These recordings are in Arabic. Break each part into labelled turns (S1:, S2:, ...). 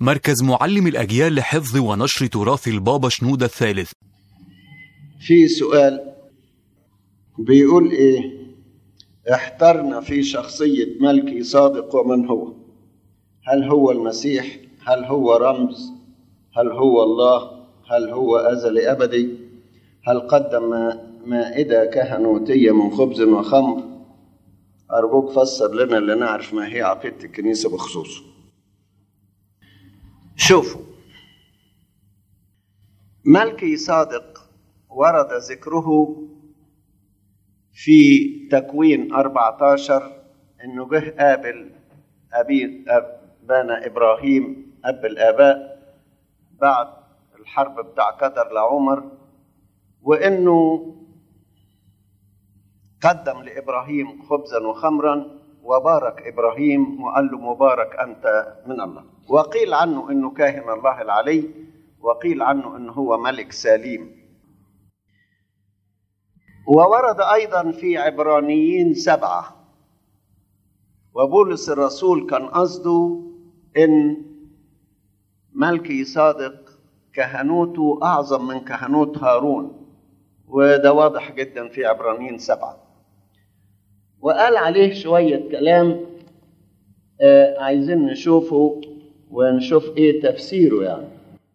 S1: مركز معلم الأجيال لحفظ ونشر تراث البابا شنودة الثالث.
S2: في سؤال بيقول ايه: احترنا في شخصية ملكي صادق ومن هو؟ هل هو المسيح؟ هل هو رمز؟ هل هو الله؟ هل هو أزلي أبدي؟ هل قدم مائدة كهنوتية من خبز وخمر؟ أرجوك فسر لنا اللي نعرف ما هي عقيدة الكنيسة بخصوصه. شوفوا، ملكي صادق ورد ذكره في تكوين 14 إنه جه قابل أبانا إبراهيم أب الآباء بعد الحرب بتاع كدر لعمر، وإنه قدم لإبراهيم خبزا وخمرا وبارك إبراهيم وقال له مبارك أنت من الله. وقيل عنه إنه كاهن الله العلي، وقيل عنه إنه هو ملك سليم. وورد أيضا في عبرانيين 7، وبولس الرسول كان قصده إن ملكي صادق كهنوته أعظم من كهنوت هارون، وده واضح جدا في عبرانيين 7. وقال عليه شوية كلام عايزين نشوفه ونشوف ايه تفسيره يعني.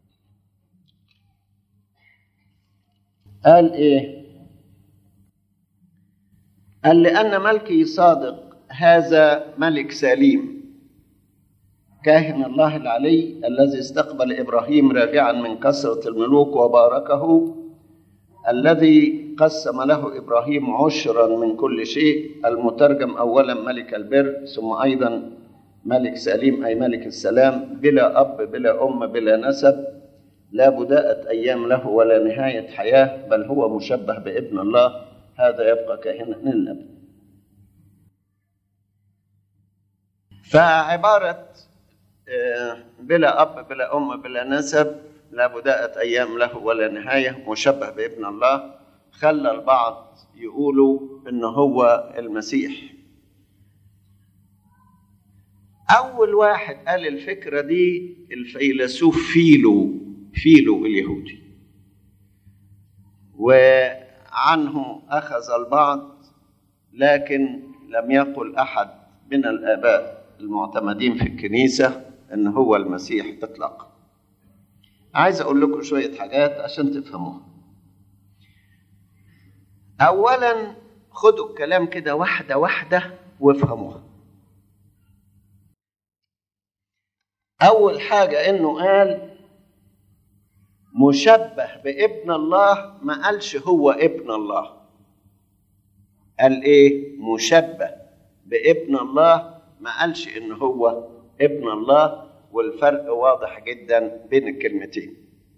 S2: قال ايه؟ قال لأن ملكي صادق هذا ملك سليم كاهن الله العلي الذي استقبل إبراهيم راجعا من كثرة الملوك وباركه، الذي قسم له إبراهيم عشرا من كل شيء، المترجم أولا ملك البر ثم أيضا ملك سليم أي ملك السلام، بلا أب بلا أم بلا نسب، لا بداءة أيام له ولا نهاية حياة، بل هو مشبه بابن الله، هذا يبقى كاهنا للأبد. فعبارة بلا أب بلا أم بلا نسب لا بداءة أيام له ولا نهاية مشبه بابن الله خلى البعض يقولوا إنه هو المسيح. أول واحد قال الفكرة دي الفيلسوف فيلو اليهودي، وعنه أخذ البعض، لكن لم يقل أحد من الآباء المعتمدين في الكنيسة إن هو المسيح إطلاقا. عايز أقول لكم شوية حاجات عشان تفهموها. أولا خدوا الكلام كده واحدة واحدة وافهموها. أول حاجة إنه قال مشبه بابن الله، ما قالش هو ابن الله. قال إيه؟ مشبه بابن الله، ما قالش إنه هو ابن الله، والفرق واضح جدا بين الكلمتين.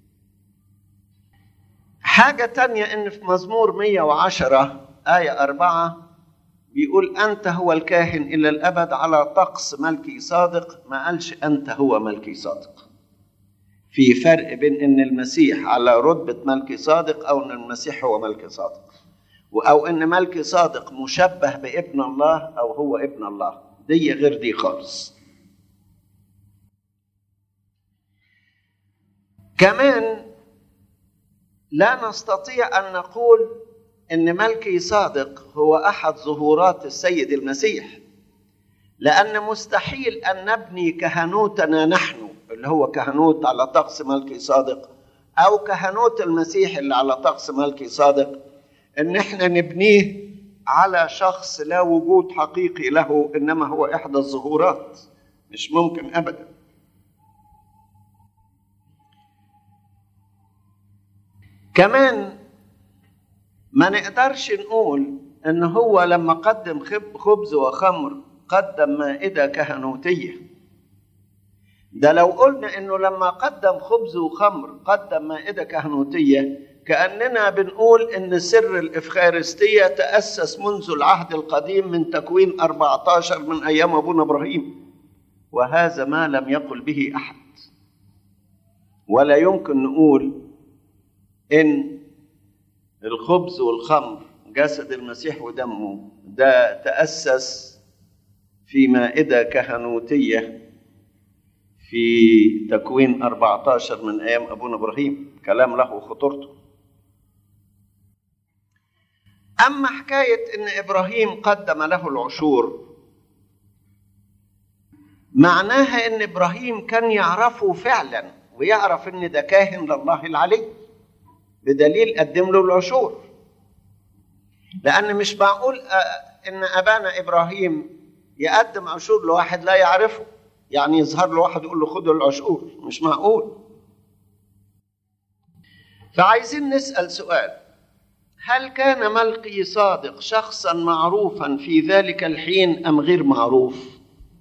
S2: حاجة تانية إن في مزمور 110 آية 4 بيقول أنت هو الكاهن إلى الأبد على طقس ملكي صادق، ما قالش أنت هو ملكي صادق. في فرق بين إن المسيح على رتبة ملكي صادق أو إن المسيح هو ملكي صادق، أو إن ملكي صادق مشبه بابن الله أو هو ابن الله. دي غير دي خالص. كمان لا نستطيع أن نقول إن ملكي صادق هو أحد ظهورات السيد المسيح، لأن مستحيل أن نبني كهنوتنا نحن اللي هو كهنوت على طقس ملكي صادق، أو كهنوت المسيح اللي على طقس ملكي صادق، إن إحنا نبنيه على شخص لا وجود حقيقي له، إنما هو إحدى الظهورات. مش ممكن أبدا. كمان ما نقدرش نقول إن هو لما قدم خبز وخمر قدم مائدة كهنوتية. ده لو قلنا إنه لما قدم خبز وخمر قدم مائدة كهنوتية، كأننا بنقول إن سر الإفخارستية تأسس منذ العهد القديم من تكوين 14 من أيام أبونا إبراهيم، وهذا ما لم يقل به أحد. ولا يمكن نقول إن الخبز والخمر جسد المسيح ودمه ده تأسس في مائدة كهنوتية في تكوين 14 من أيام أبونا إبراهيم، كلام له خطورته. أما حكاية إن إبراهيم قدم له العشور، معناها إن إبراهيم كان يعرفه فعلا، ويعرف إن ده كاهن لله العلي، بدليل قدم له العشور. لأن مش معقول إن أبانا إبراهيم يقدم عشور لواحد لا يعرفه، يعني يظهر له واحد يقول له خد العشور، مش معقول. فعايزين نسأل سؤال: هل كان ملقي صادق شخصا معروفا في ذلك الحين أم غير معروف؟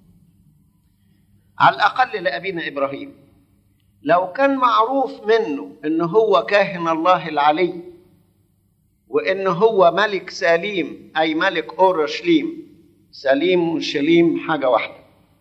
S2: على الأقل لأبينا إبراهيم، لو كان معروف منه إنه هو كاهن الله العلي، وإنه هو ملك سليم، أي ملك أورشليم، سليم وشليم حاجة واحدة،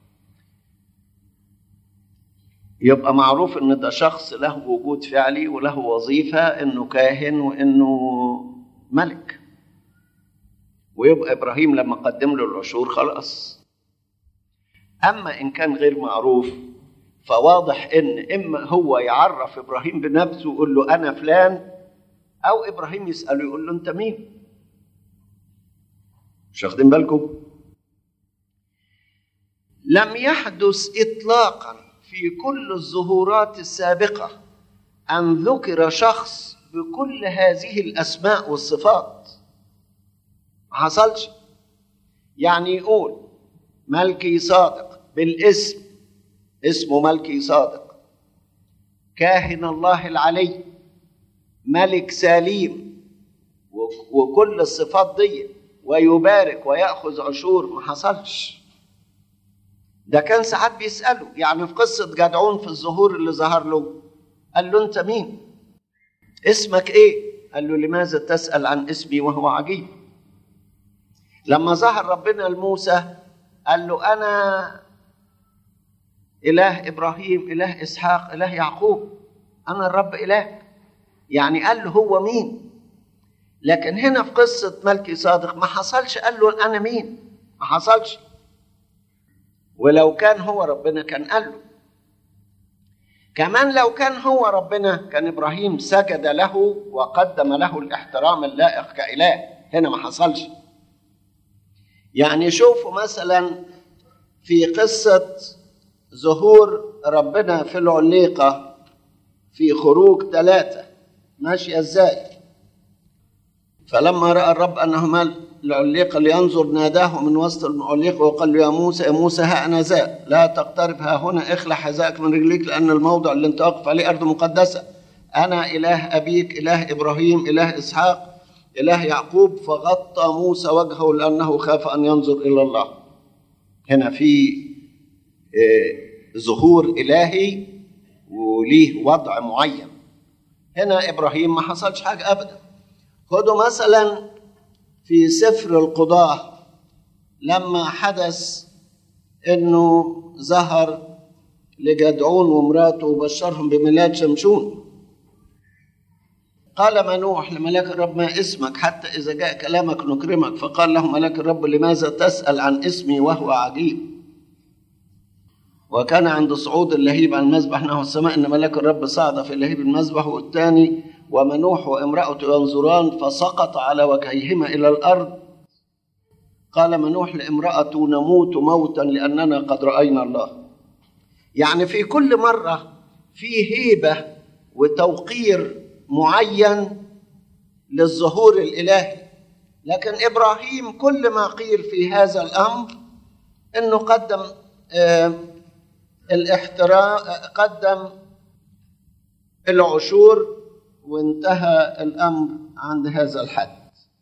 S2: يبقى معروف إن ده شخص له وجود فعلي وله وظيفة، إنه كاهن وإنه ملك، ويبقى إبراهيم لما قدم له العشور خلاص. أما إن كان غير معروف، فواضح إن إما هو يعرف إبراهيم بنفسه ويقول له أنا فلان، أو إبراهيم يسأله يقول له أنت مين؟ مش واخدين بالكم؟ لم يحدث إطلاقا في كل الظهورات السابقة أن ذكر شخص بكل هذه الأسماء والصفات، ما حصلش. يعني يقول ملكي صادق بالاسم، اسمه ملكي صادق، كاهن الله العلي، ملك سليم، وكل الصفات دي، ويبارك ويأخذ عشور، ما حصلش. ده كان ساعات بيسأله، يعني في قصة جدعون في الظهور اللي ظهر له قال له أنت مين؟ اسمك إيه؟ قال له لماذا تسأل عن اسمي وهو عجيب؟ لما ظهر ربنا لموسى قال له أنا إله إبراهيم، إله إسحاق، إله يعقوب، أنا الرب إله. يعني قال له هو مين. لكن هنا في قصة ملكي صادق ما حصلش قال له أنا مين، ما حصلش. ولو كان هو ربنا كان قال له. كمان لو كان هو ربنا كان إبراهيم سجد له وقدم له الاحترام اللائق كإله، هنا ما حصلش. يعني شوفوا مثلا في قصة ظهور ربنا في العليقة في خروج 3 ماشية ازاي. فلما رأى الرب أنه مال العليقة لينظر ناداه من وسط العليقة وقال له يا موسى يا موسى ها أنا ذا، لا تقترب ها هنا، اخلع حذائك من رجليك لأن الموضع اللي انت واقف عليه أرض مقدسة، أنا إله أبيك إله إبراهيم إله إسحاق إله يعقوب. فغطى موسى وجهه لأنه خاف أن ينظر إلى الله. هنا في ظهور إلهي وليه وضع معين. هنا إبراهيم ما حصلش حاجة أبدا. خدوا مثلا في سفر القضاة لما حدث إنه ظهر لجدعون ومراته وبشرهم بميلاد شمشون، قال منوح لملاك الرب ما اسمك حتى إذا جاء كلامك نكرمك، فقال له ملاك الرب لماذا تسأل عن اسمي وهو عجيب. وكان عند صعود اللهيب عن المذبح نحو السماء إن ملاك الرب صعد في اللهيب المذبح، والثاني ومنوح وامرأته ينظران فسقط على وجهيهما إلى الأرض. قال منوح لامرأته نموت موتا لأننا قد رأينا الله. يعني في كل مرة في هيبة وتوقير معين للظهور الإلهي. لكن إبراهيم كل ما قيل في هذا الأمر إنه قدم الاحترام، قدم العشور، وانتهى الأمر عند هذا الحد.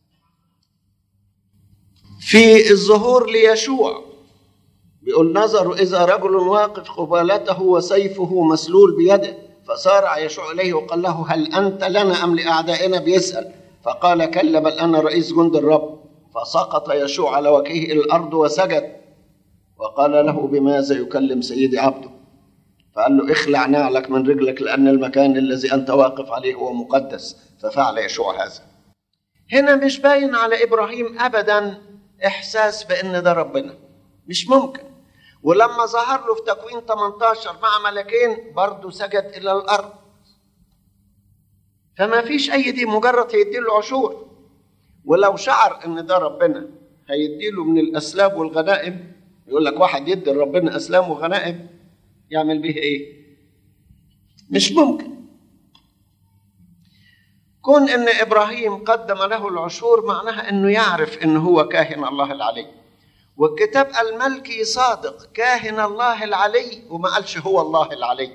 S2: في الظهور ليشوع بيقول نظروا إذا رجل واقف قبالته وسيفه مسلول بيده، فصارع يشوع إليه وقال له هل أنت لنا أم لأعدائنا؟ بيسأل. فقال كلا بل أنا رئيس جند الرب. فسقط يشوع على وجهه إلى الأرض وسجد، وقال له بماذا يكلم سيدي عبده؟ فقال له اخلع نعلك من رجلك لأن المكان الذي أنت واقف عليه هو مقدس. ففعل يشوع هذا. هنا مش باين على إبراهيم أبدا إحساس بأن ده ربنا، مش ممكن. ولما ظهر له في تكوين 18 مع ملكين برضه سجد إلى الأرض. فما فيش أي دي، مجرد هيديله عشور. ولو شعر إن ده ربنا هيديله من الأسلاب والغنائم، يقول لك واحد يدي ربنا أسلام وغنائم يعمل به إيه؟ مش ممكن. كون إن إبراهيم قدم له العشور معناها إنه يعرف إنه هو كاهن الله العلي. والكتاب قال ملكي صادق كاهن الله العلي، وما قالش هو الله العلي.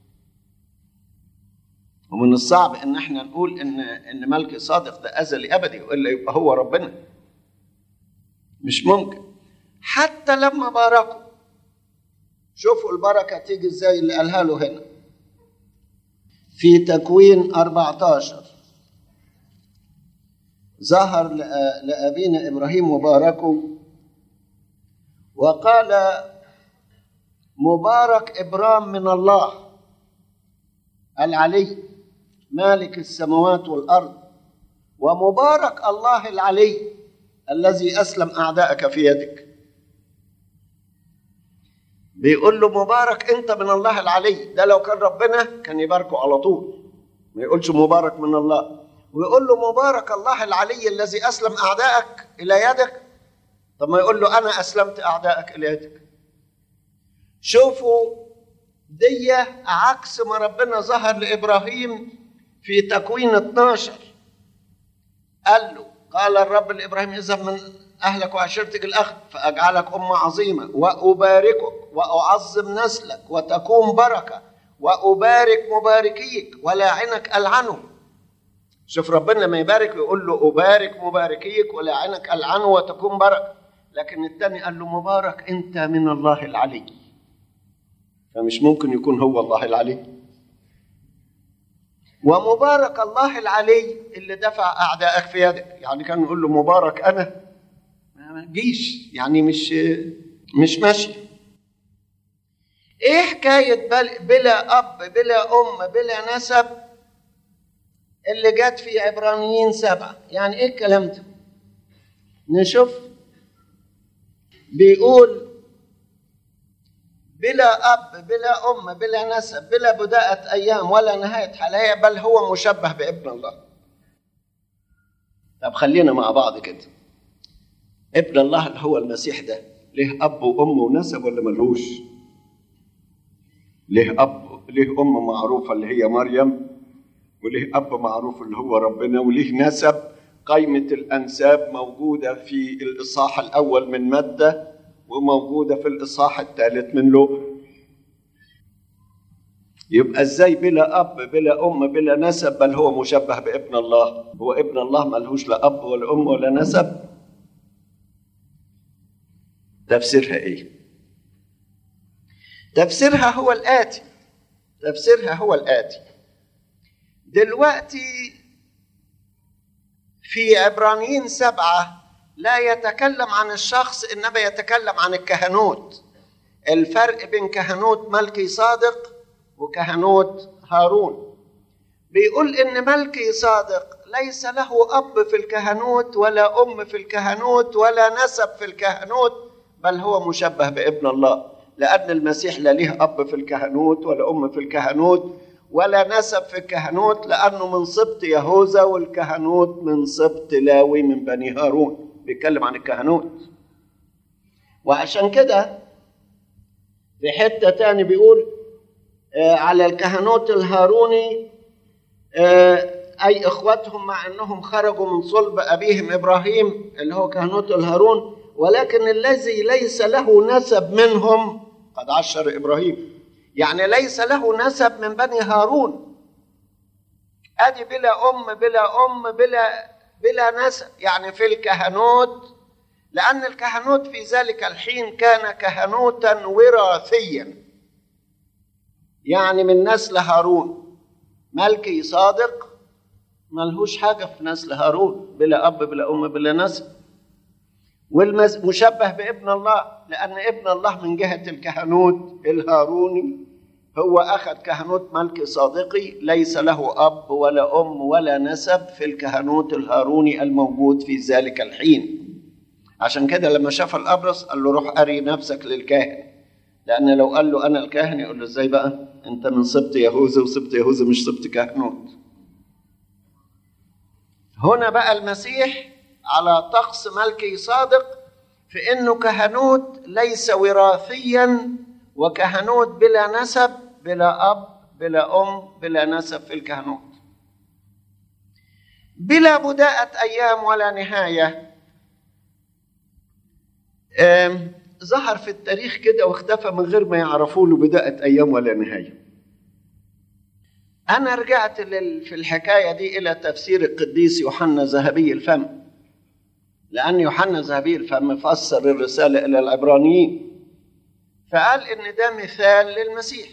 S2: ومن الصعب إن احنا نقول إن ملكي صادق ده أزلي أبدي وإلا يبقى هو ربنا. مش ممكن. حتى لما باركوا، شوفوا البركة تيجي إزاي اللي قالها له هنا في تكوين 14. ظهر لأبينا إبراهيم وباركوا وقال مبارك إبرام من الله العلي مالك السماوات والأرض، ومبارك الله العلي الذي أسلم أعداءك في يدك. بيقول له مبارك أنت من الله العلي. ده لو كان ربنا كان يباركه على طول، ما يقولش مبارك من الله. ويقول له مبارك الله العلي الذي أسلم أعداءك إلى يدك. طب ما يقول له أنا أسلمت أعداءك إلى يدك. شوفوا دي عكس ما ربنا ظهر لإبراهيم في تكوين 12. قال له قال الرب لإبراهيم اذهب من أهلك وعشيرتك الأخذ فأجعلك أمة عظيمة وأباركك وأعظم نسلك وتكون بركة وأبارك مباركيك ولاعنك ألعنه. شوف ربنا لما يبارك يقول له أبارك مباركيك ولاعنك ألعنه وتكون بركة. لكن الثاني قال له مبارك أنت من الله العلي. فمش ممكن يكون هو الله العلي. ومبارك الله العلي اللي دفع أعدائك في يدك. يعني كان يقول له مبارك أنا، ما جيش، يعني مش ماشي. إيه حكاية بلا أب بلا أم بلا نسب اللي جت في عبرانيين 7؟ يعني إيه الكلام ده؟ نشوف. بيقول بلا أب بلا أم بلا نسب بلا بداءة أيام ولا نهاية حياة، بل هو مشبه بابن الله. طب خلينا مع بعض كده. ابن الله اللي هو المسيح ده ليه أب وأم ونسب ولا ملهوش؟ ليه أب، ليه أم معروفة اللي هي مريم، وليه أب معروف اللي هو ربنا، وليه نسب. قائمة الأنساب موجودة في الإصحاح الأول من متى وموجودة في الإصحاح الثالث من لوقا. يبقى إزاي بلا أب بلا أم بلا نسب بل هو مشبه بابن الله؟ هو ابن الله ملهوش لا أب ولا أم ولا نسب؟ تفسيرها إيه؟ تفسيرها هو الآتي. دلوقتي في عبرانيين 7 لا يتكلم عن الشخص إنما يتكلم عن الكهنوت. الفرق بين كهنوت ملكي صادق وكهنوت هارون. بيقول إن ملكي صادق ليس له أب في الكهنوت ولا أم في الكهنوت ولا نسب في الكهنوت، بل هو مشبه بابن الله، لأن المسيح لا له أب في الكهنوت ولا أم في الكهنوت ولا نسب في الكهنوت، لأنه من سبط يهوذا والكهنوت من سبط لاوي من بني هارون. بيتكلم عن الكهنوت. وعشان كده في حتة تاني بيقول على الكهنوت الهاروني أي إخوتهم مع أنهم خرجوا من صلب أبيهم إبراهيم اللي هو كهنوت الهارون، ولكن الذي ليس له نسب منهم قد عشر إبراهيم. يعني ليس له نسب من بني هارون. أدي بلا أم بلا نسب، يعني في الكهنوت، لأن الكهنوت في ذلك الحين كان كهنوتا وراثيا، يعني من نسل هارون. ملكي صادق ملهوش حاجة في نسل هارون، بلا أب بلا أم بلا نسب. والمشبه بابن الله، لأن ابن الله من جهة الكهنوت الهاروني هو أخذ كهنوت ملكي صادقي ليس له أب ولا أم ولا نسب في الكهنوت الهاروني الموجود في ذلك الحين. عشان كده لما شاف الأبرص قال له روح أري نفسك للكاهن، لأن لو قال له أنا الكاهن يقول له إزاي بقى؟ أنت من سبط يهوذا، وسبط يهوذا مش سبط كهنوت. هنا بقى المسيح على طقس ملكي صادق في إنه كهنوت ليس وراثيا، وكهنوت بلا نسب، بلا أب بلا أم، بلا نسب في الكهنوت، بلا بداءة أيام ولا نهاية. ظهر في التاريخ كده واختفى من غير ما يعرفوا له بداءة أيام ولا نهاية. أنا رجعت في الحكاية دي إلى تفسير القديس يوحنا ذهبي الفم، لأن يوحنا ذهبي الفم فسر الرسالة إلى العبرانيين، فقال إن ده مثال للمسيح،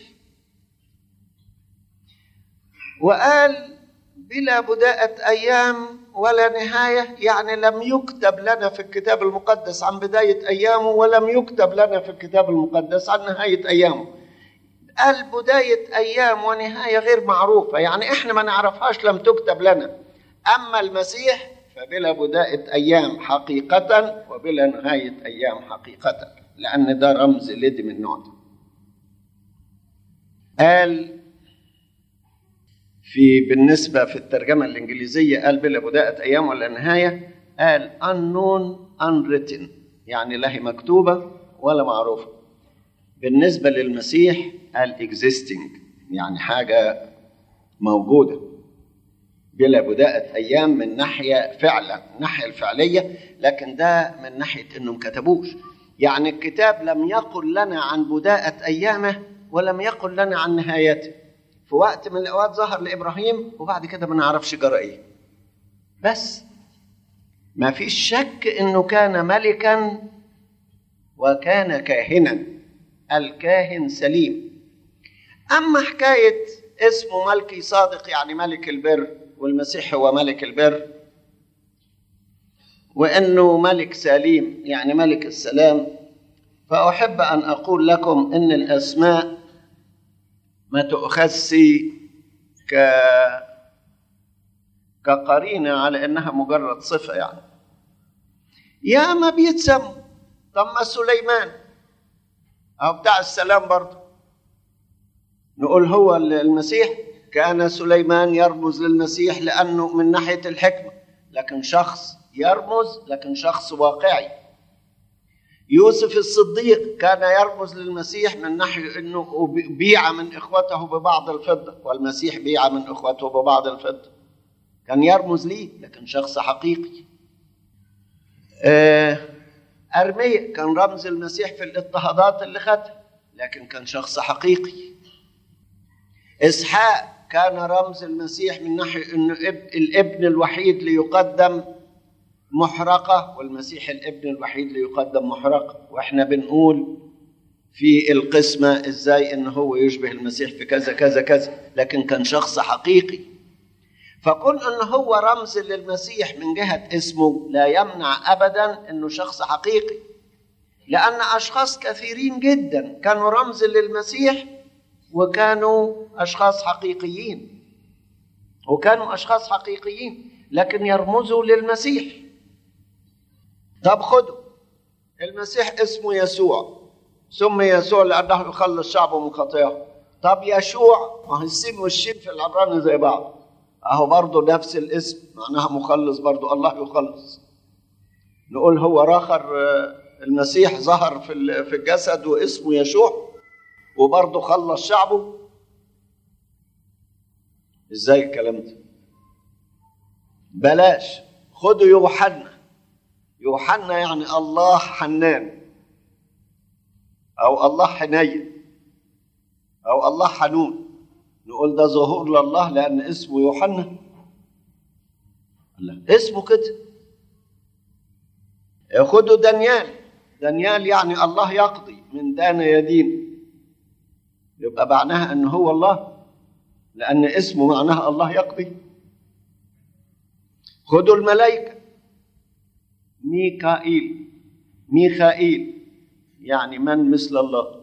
S2: وقال بلا بداءة أيام ولا نهاية، يعني لم يكتب لنا في الكتاب المقدس عن بداية أيامه، ولم يكتب لنا في الكتاب المقدس عن نهاية أيامه. قال بداية أيام ونهاية غير معروفة، يعني إحنا ما نعرفهاش، لم تكتب لنا. أما المسيح فبلا بداية أيام حقيقة وبلا نهاية أيام حقيقة، لأن ده رمز لدي من النوع ده. قال بالنسبة في الترجمة الإنجليزية قال بلا بداية أيام ولا نهاية، قال unknown unwritten، يعني لا هي مكتوبة ولا معروفة. بالنسبة للمسيح قال existing، يعني حاجة موجودة. بلا بداية أيام من ناحية فعلا، الناحية الفعلية، لكن ده من ناحية إنهم كتبوش، يعني الكتاب لم يقل لنا عن بداية أيامه ولم يقل لنا عن نهايته. في وقت من الأوقات ظهر لإبراهيم وبعد كده ما نعرفش جرى إيه. بس ما فيش شك إنه كان ملكا وكان كاهنا، الكاهن سليم. أما حكاية اسمه ملكي صادق يعني ملك البر، والمسيح هو ملك البر، وإنه ملك سليم يعني ملك السلام، فأحب أن أقول لكم إن الأسماء ما تؤخذش كقرينة على إنها مجرد صفة. يعني يا ما بيتسموا، طب ما سليمان أو بتاع السلام برضه نقول هو المسيح. كان سليمان يرمز للمسيح لأنه من ناحية الحكمة، لكن شخص يرمز، لكن شخص واقعي. يوسف الصديق كان يرمز للمسيح من ناحية أنه بيع من إخوته ببعض الفضة، والمسيح بيع من إخوته ببعض الفضة، كان يرمز ليه لكن شخص حقيقي. أرميا كان رمز المسيح في الاضطهادات اللي خدها، لكن كان شخص حقيقي. إسحاق كان رمز المسيح من ناحية أنه الابن الوحيد ليقدم محرقة، والمسيح الابن الوحيد ليقدم محرقة. وإحنا بنقول في القسمة إزاي إنه هو يشبه المسيح في كذا كذا كذا، لكن كان شخص حقيقي. فكون إنه هو رمز للمسيح من جهة اسمه لا يمنع أبداً إنه شخص حقيقي، لأن أشخاص كثيرين جداً كانوا رمز للمسيح وكانوا أشخاص حقيقيين، لكن يرمزوا للمسيح. طب خدوا المسيح اسمه يسوع، سمي يسوع لأنه يخلص شعبه من خطاياه. طب يشوع، ما هو السين والشين في العبراني زي بعض، اهو برضه نفس الاسم معناها مخلص، برضه الله يخلص. نقول هو راخر المسيح ظهر في الجسد واسمه يشوع وبرضه خلص شعبه. ازاي الكلام ده؟ بلاش. خدوا يوحنا يعني الله حنان، او الله حنين، او الله حنون. نقول ده ظهور لله لان اسمه يوحنا، لا اسمه كده. خدوا دانيال يعني الله يقضي، من دان يدين، يبقى معناها انه هو الله لان اسمه معناها الله يقضي. خدوا الملائكة، ميخائيل يعني من مثل الله.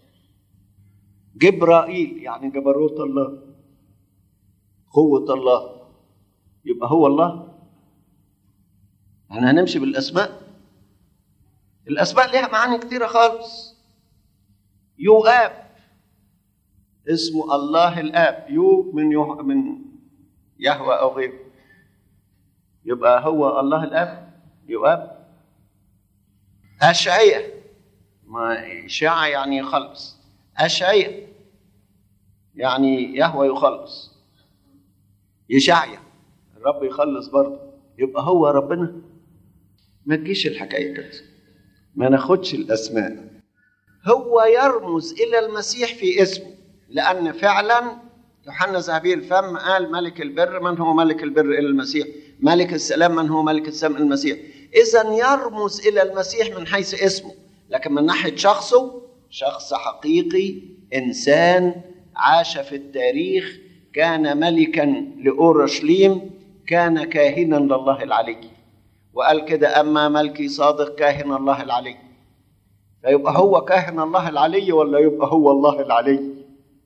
S2: جبرائيل يعني جبروت الله، قوة الله، يبقى هو الله. احنا هنمشي بالأسماء. الأسماء لها معاني كتيرة خالص. يؤاب، اسمه الله الآب. من يهوى أو غيره، يبقى هو الله الآب يؤاب. أشعية، ما إشاعة يعني يخلص، أشعية يعني يهوى يخلص، يشعيا الرب يخلص برضه، يبقى هو ربنا. ما تجيش الحكاية كده، ما ناخدش الأسماء. هو يرمز إلى المسيح في اسمه، لأن فعلا يوحنا ذهبي الفم قال ملك البر. من هو ملك البر إلى المسيح؟ ملك السلام. من هو ملك السلام؟ المسيح. إذن يرمز إلى المسيح من حيث اسمه، لكن من ناحية شخصه شخص حقيقي، إنسان عاش في التاريخ، كان ملكا لأورشليم، كان كاهنا لله العلي. وقال كده: أما ملكي صادق كاهن الله العلي. فيبقى هو كاهن الله العلي ولا يبقى هو الله العلي؟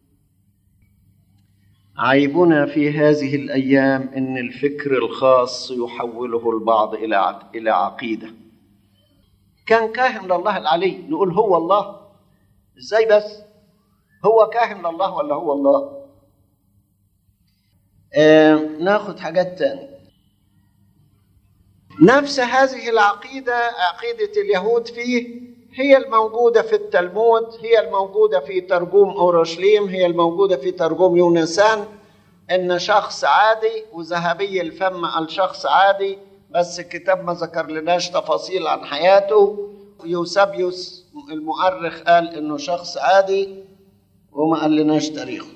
S2: عيبنا في هذه الأيام إن الفكر الخاص يحوله البعض إلى عقيدة. كان كاهن لله العلي، نقول هو الله. إزاي بس؟ هو كاهن لله ولا هو الله؟ ناخد حاجات تانية. نفس هذه العقيدة، عقيدة اليهود فيه، هي الموجودة في التلمود، هي الموجودة في ترجوم أورشليم، هي الموجودة في ترجوم يونسان، إن شخص عادي. وذهبي الفم قال شخص عادي، بس الكتاب ما ذكر لناش تفاصيل عن حياته. يوسابيوس المؤرخ قال إنه شخص عادي وما قال لناش تاريخه.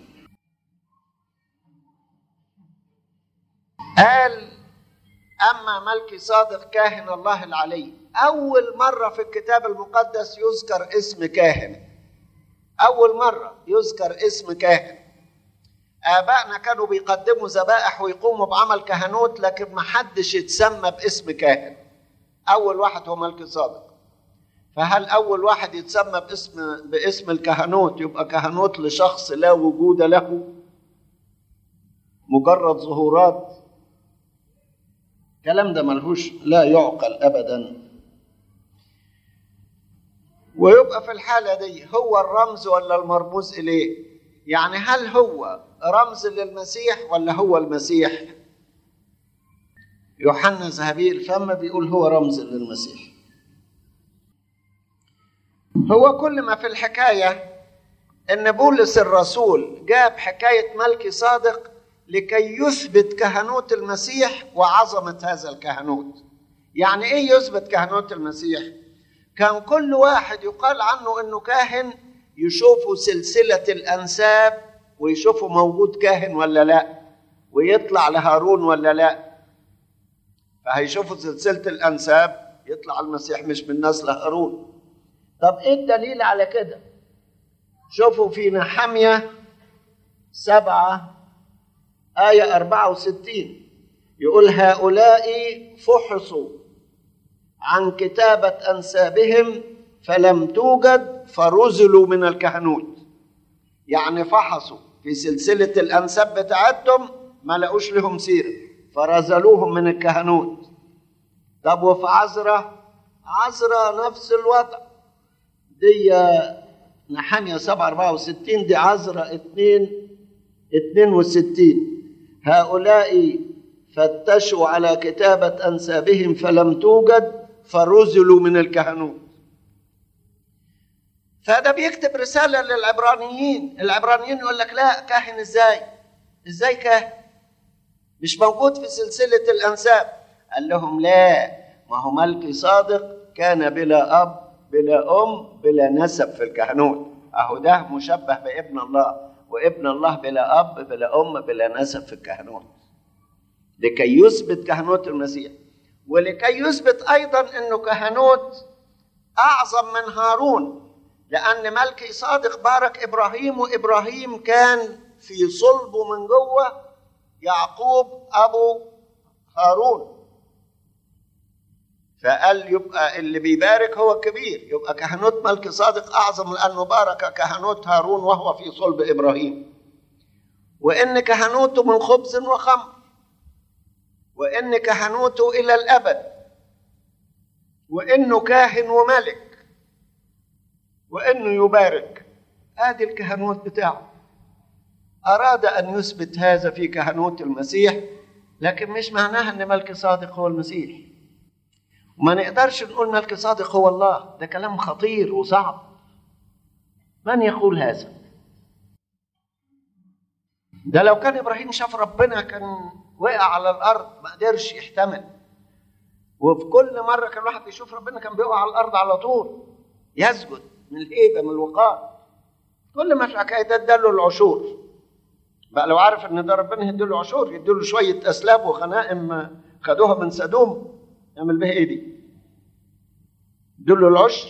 S2: قال: أما ملكي صادق كاهن الله العلي. أول مرة في الكتاب المقدس يذكر اسم كاهن، أول مرة يذكر اسم كاهن. آبائنا كانوا بيقدموا ذبائح ويقوموا بعمل كهنوت، لكن ما حدش يتسمى باسم كاهن. أول واحد هو ملكي صادق. فهل أول واحد يتسمى باسم الكهنوت يبقى كهنوت لشخص لا وجود له، مجرد ظهورات؟ الكلام ده ملهوش، لا يعقل أبدا. ويبقى في الحالة دي هو الرمز ولا المرموز إليه؟ يعني هل هو رمز للمسيح ولا هو المسيح؟ يوحنا ذهبي الفم بيقول هو رمز للمسيح. هو كل ما في الحكاية إن بولس الرسول جاب حكاية ملكي صادق لكي يثبت كهنوت المسيح وعظمة هذا الكهنوت. يعني إيه يثبت كهنوت المسيح؟ كان كل واحد يقال عنه إنه كاهن يشوفوا سلسلة الأنساب ويشوفوا موجود كاهن ولا لا، ويطلع لهارون ولا لا. فهيشوفوا سلسلة الأنساب يطلع المسيح مش من نسل هارون. طب إيه الدليل على كده؟ شوفوا في نحمية 7 آية 64 يقول: هؤلاء فحصوا عن كتابة أنسابهم فلم توجد فرزلوا من الكهنوت. يعني فحصوا في سلسلة الأنساب بتاعتهم ما لقوش لهم سيرة فرزلوهم من الكهنوت. طب وفي عذرا نفس الوضع. دي نحمية 7:64، دي عذرا 2:62. هؤلاء فتشوا على كتابة أنسابهم فلم توجد فرزلوا من الكهنوت. فده بيكتب رسالة للعبرانيين. العبرانيين يقول لك: لا، كاهن ازاي كاهن مش موجود في سلسلة الأنساب؟ قال لهم: لا، ما هو ملكي صادق كان بلا أب بلا أم بلا نسب في الكهنوت. أهو ده مشبه بابن الله، وابن الله بلا أب بلا أم بلا نسب في الكهنوت، لكي يثبت كهنوت المسيح، ولكي يثبت أيضا أنه كهنوت أعظم من هارون، لأن ملكي صادق بارك إبراهيم، وإبراهيم كان في صلبه من جوه يعقوب أبو هارون. فقال يبقى اللي بيبارك هو الكبير، يبقى كهنوت ملكي صادق أعظم لأنه بارك كهنوت هارون وهو في صلب إبراهيم. وإن كهنوته من خبز وخمر، وإن كهنوته إلى الأبد، وإنه كاهن وملك، وإنه يبارك. ادي الكهنوت بتاعه. اراد ان يثبت هذا في كهنوت المسيح، لكن مش معناها ان ملك صادق هو المسيح. وما نقدرش نقول ملك صادق هو الله، ده كلام خطير وصعب. من يقول هذا؟ ده لو كان ابراهيم شاف ربنا كان وقع على الارض، ما قدرش يحتمل. وفي كل مره كان الواحد يشوف ربنا كان بيقع على الارض على طول، يسجد من الهيبه من الوقار. كل ما في الحكايه ده اداله العشور. بقى لو عارف ان ده ربنا يديله عشور، يديله شويه اسلاب وغنائم خدوها من سدوم، يعمل بها ايه دي؟ يديله العشر.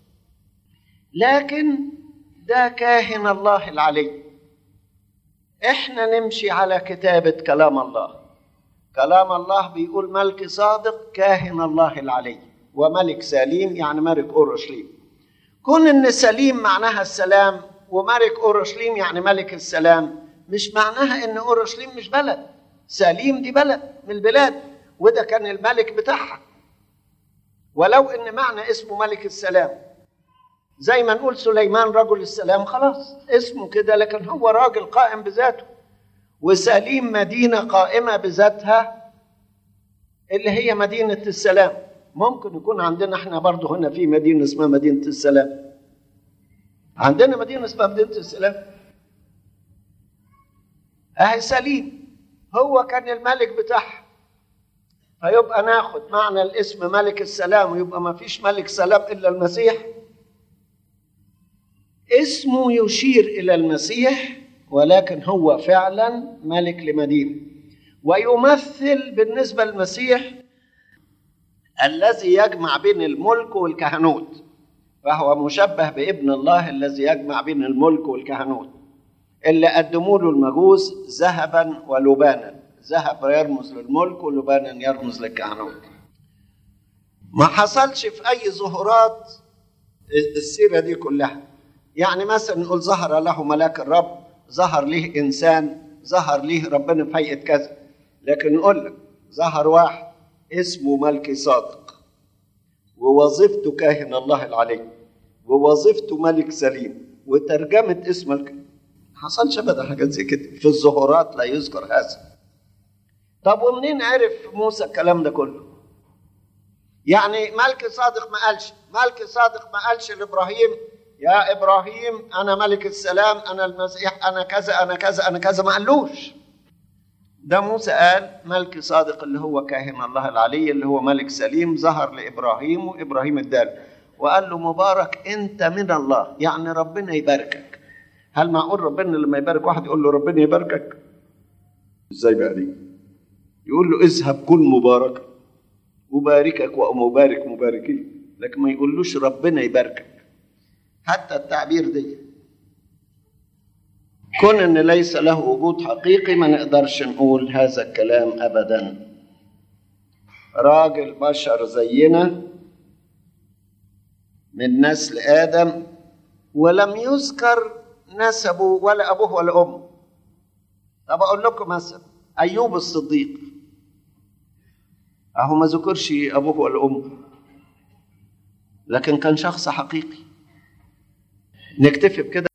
S2: لكن ده كاهن الله العلي. احنا نمشي على كتابة كلام الله. كلام الله بيقول ملك صادق كاهن الله العلي، وملك سليم يعني ملك أورشليم. كون ان سليم معناها السلام، وملك أورشليم يعني ملك السلام، مش معناها ان أورشليم مش بلد. سليم دي بلد من البلاد، وده كان الملك بتاعها. ولو ان معنى اسمه ملك السلام، زي ما نقول سليمان رجل السلام، خلاص اسمه كده، لكن هو راجل قائم بذاته. وسليم مدينة قائمة بذاتها اللي هي مدينة السلام. ممكن يكون عندنا احنا برضو هنا في مدينة اسمها مدينة السلام. عندنا مدينة اسمها مدينة السلام. اهي سليم هو كان الملك بتاعها. فيبقى ناخد معنى الاسم ملك السلام، ويبقى ما فيش ملك سلام إلا المسيح. اسمه يشير إلى المسيح، ولكن هو فعلا ملك لمدينة، ويمثل بالنسبة للمسيح الذي يجمع بين الملك والكهنوت، فهو مشبه بابن الله الذي يجمع بين الملك والكهنوت، اللي قدموا له المجوس ذهبا ولبانا. ذهب يرمز للملك ولبانا يرمز للكهنوت. ما حصلش في أي ظهورات السيرة دي كلها. يعني مثلا نقول ظهر له ملاك الرب، ظهر له إنسان، ظهر له ربنا في هيئة كذا. لكن نقول لك ظهر واحد اسمه ملك صادق، ووظيفته كاهن الله العلي، ووظيفته ملك سليم، وترجمة اسم ما حصلش أبدا حاجات زي كده في الظهورات، لا يذكر هذا. طب ومنين عرف موسى الكلام ده كله؟ يعني ملك صادق ما قالش لإبراهيم يا إبراهيم أنا ملك السلام، أنا المسيح، أنا كذا أنا كذا أنا كذا، ما قالوش. ده موسى قال ملك صادق اللي هو كاهن الله العلي، اللي هو ملك سليم، ظهر لإبراهيم وإبراهيم اداله وقال له مبارك أنت من الله، يعني ربنا يباركك. هل معقول ربنا لما يبارك واحد يقول له ربنا يباركك؟ إزاي بقى دي؟ يقول له اذهب كن مبارك، أباركك وأبارك مباركين، لكن ما يقولوش ربنا يباركك. حتى التعبير دي كون ان ليس له وجود حقيقي ما نقدرش نقول هذا الكلام ابدا. راجل بشر زينا من نسل ادم، ولم يذكر نسبه ولا ابوه ولا امه. طب اقول لكم مثلا ايوب الصديق، اهو ما ذكرش ابوه ولا امه، لكن كان شخص حقيقي. نكتفي بكده.